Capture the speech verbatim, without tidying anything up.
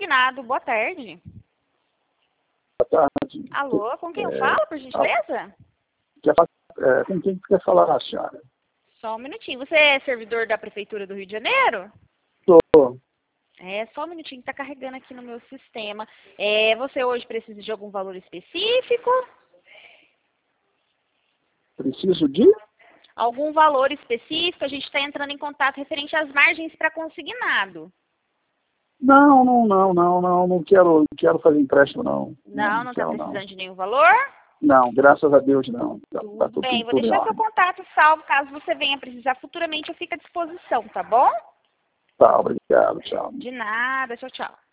consignado. Boa tarde. Boa tarde. Alô, com quem eu É, falo, por gentileza? quer fa- é, com quem quer falar, senhora? Só um minutinho. Você é servidor da Prefeitura do Rio de Janeiro? Sou. É, só um minutinho, tá carregando aqui no meu sistema. É, você hoje precisa de algum valor específico? Preciso de? Algum valor específico? A gente está entrando em contato referente às margens para consignado. Não, não, não, não, não, não quero, não quero fazer empréstimo, não. Não, não está quero, precisando não. de nenhum valor? Não, graças a Deus, não. Tá, Tudo tá tudo, bem, vou tudo em deixar seu ordem. contato salvo, caso você venha precisar futuramente, eu fico à disposição, tá bom? Tá, obrigado, tchau. De nada, tchau, tchau.